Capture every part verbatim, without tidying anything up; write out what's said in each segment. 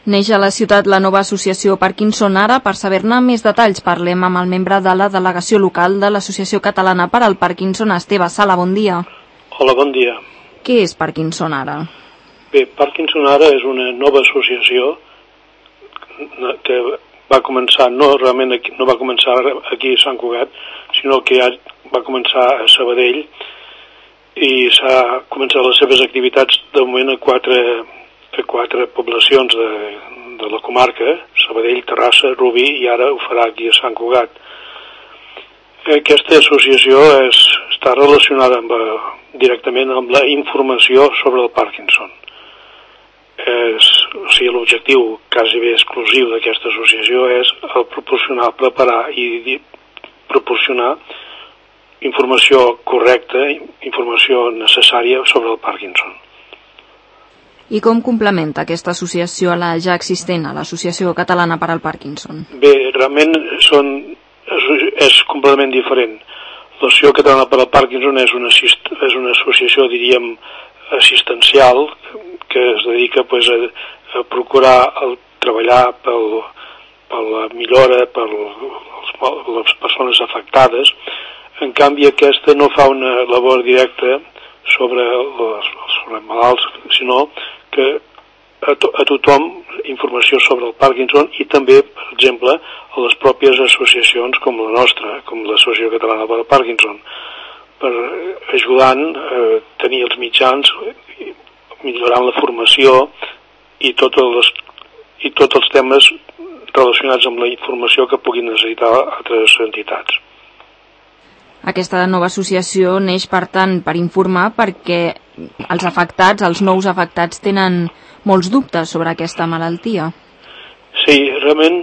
Neix a la ciutat la nova associació Parkinson Ara. Per saber-ne més detalls parlem amb el membre de la delegació local de l'Associació Catalana per al Parkinson, Esteve Sala. Bon dia. Hola, bon dia. Què és Parkinson Ara? Bé, Parkinson Ara és una nova associació que va començar, no realment aquí, no va començar aquí a Sant Cugat, sinó que ja va començar a Sabadell i s'ha començat les seves activitats de moment a quatre, a quatre poblacions de, de la comarca, Sabadell, Terrassa, Rubí, i ara ho farà aquí a Sant Cugat. Aquesta associació és, està relacionada amb, directament amb la informació sobre el Parkinson. És, o sigui, l'objectiu quasi bé exclusiu d'aquesta associació és el proporcionar, preparar i proporcionar informació correcta, informació necessària sobre el Parkinson. I com complementa aquesta associació a la ja existent, a l'Associació Catalana per al Parkinson? Bé, realment són, és, és completament diferent. L'Associació Catalana per al Parkinson és una, és una associació, diríem, assistencial, que es dedica pues, a, a procurar el, treballar pel, per la millora per els, les persones afectades. En canvi, aquesta no fa una labor directa sobre els, sobre els malalts, sinó que a, to, a tothom informació sobre el Parkinson i també, per exemple, a les pròpies associacions com la nostra, com l'Associació Catalana per al Parkinson, per ajudant a tenir els mitjans, millorant la formació i, les, i tots els temes relacionats amb la informació que puguin necessitar altres entitats. Aquesta nova associació neix, per tant, per informar, perquè els afectats, els nous afectats, tenen molts dubtes sobre aquesta malaltia. Sí, realment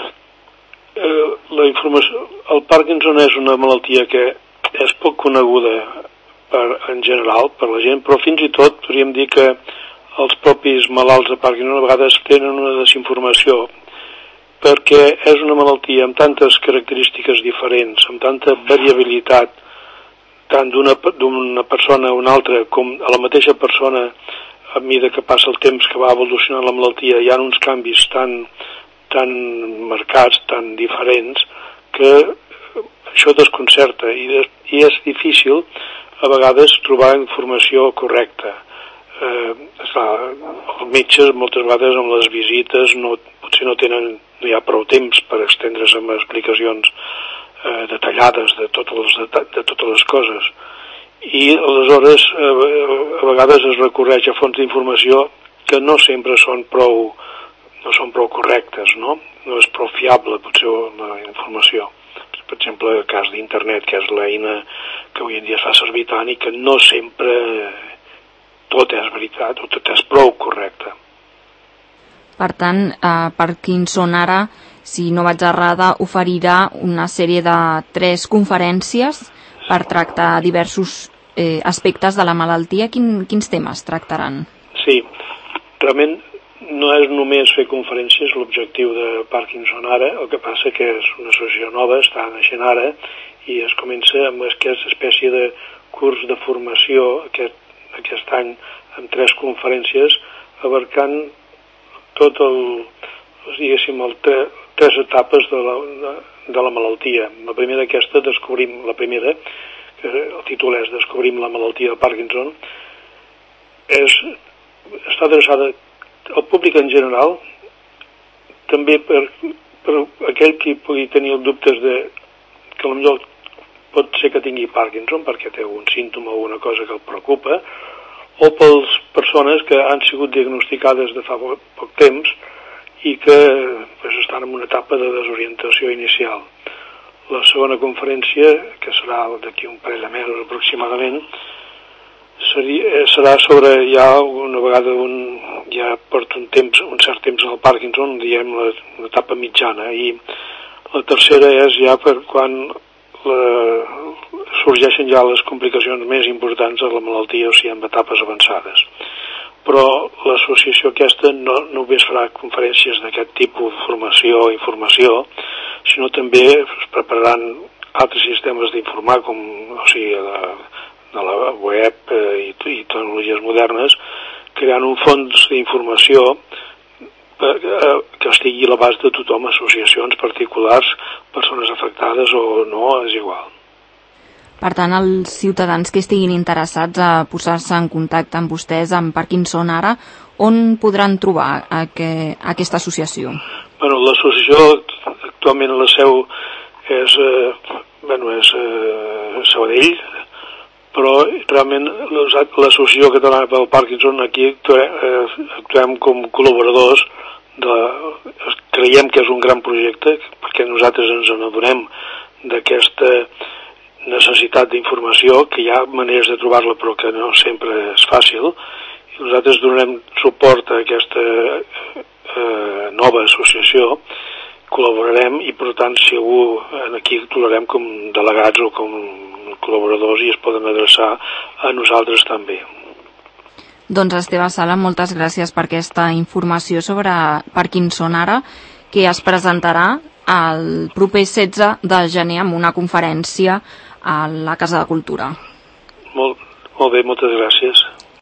eh, la informació, el Parkinson és una malaltia que és poc coneguda per, en general per la gent, però fins i tot podríem dir que els propis malalts de Parkinson a vegades tenen una desinformació, perquè és una malaltia amb tantes característiques diferents, amb tanta variabilitat, tant d'una d'una persona a una altra, com a la mateixa persona, a mesura que passa el temps que va evolucionant la malaltia, hi ha uns canvis tan, tan marcats, tan diferents, que això desconcerta i, des, i és difícil a vegades trobar informació correcta. Eh, esclar, els metges moltes vegades amb les visites no, potser no tenen, no hi ha prou temps per estendre's amb explicacions eh, detallades de totes, les, de totes les coses, i aleshores eh, a vegades es recorreix a fonts d'informació que no sempre són prou, no són prou correctes, no? No és prou fiable potser la informació. Per exemple, el cas d'internet, que és l'eina que avui en dia es fa servir tant i que no sempre tot és veritat o tot és prou correcte. Per tant, eh, Parkinson Ara, si no vaig errada, oferirà una sèrie de tres conferències per tractar diversos eh, aspectes de la malaltia. Quin, quins temes tractaran? Sí, realment no és només fer conferències l'objectiu de Parkinson Ara, el que passa que és una associació nova, està naixent ara, i es comença amb aquesta espècie de curs de formació aquest, aquest any amb tres conferències abarcant tot el, diguéssim, el tre, tres etapes de la, de, de la malaltia. La primera aquesta, descobrim, la primera, que el títol és Descobrim la malaltia de Parkinson, és, està adreçada al públic en general, també per, per aquell que pugui tenir dubtes de que potser pot ser que tingui Parkinson perquè té un símptoma o una cosa que el preocupa, o per les persones que han sigut diagnosticades de fa poc temps i que pues, estan en una etapa de desorientació inicial. La segona conferència, que serà d'aquí un parell de mesos aproximadament, seria, serà sobre ja una vegada un, ja porta un temps, un cert temps en el Parkinson, diguem l'etapa mitjana, i la tercera és ja per quan la, sorgeixen ja les complicacions més importants de la malaltia, o sigui, en etapes avançades. Però l'associació aquesta no només farà conferències d'aquest tipus de formació o informació, sinó també es prepararan altres sistemes d'informar, com, o sigui, de, de la web eh, i, i tecnologies modernes, creant un fons d'informació que estigui a l'abast de tothom, associacions, particulars, persones afectades o no, és igual. Per tant, els ciutadans que estiguin interessats a posar-se en contacte amb vostès, amb Parkinson Ara, on podran trobar aqu aquesta associació? Bueno, l'associació actualment la seu és, eh, bueno, és eh, Sabadell, però realment l'associació catalana pel Parkinson aquí actuem, eh, actuem com col·laboradors de, creiem que és un gran projecte perquè nosaltres ens n'adonem d'aquesta necessitat d'informació, que hi ha maneres de trobar-la però que no sempre és fàcil, i nosaltres donem suport a aquesta eh, nova associació, col·laborarem i per tant si algú aquí actuarem com delegats o com col·laboradors i es poden adreçar a nosaltres també. Doncs Esteve Sala, moltes gràcies per aquesta informació sobre Parkinson Ara, que es presentarà el proper setze de gener amb una conferència a la Casa de Cultura. Molt, molt bé, moltes gràcies.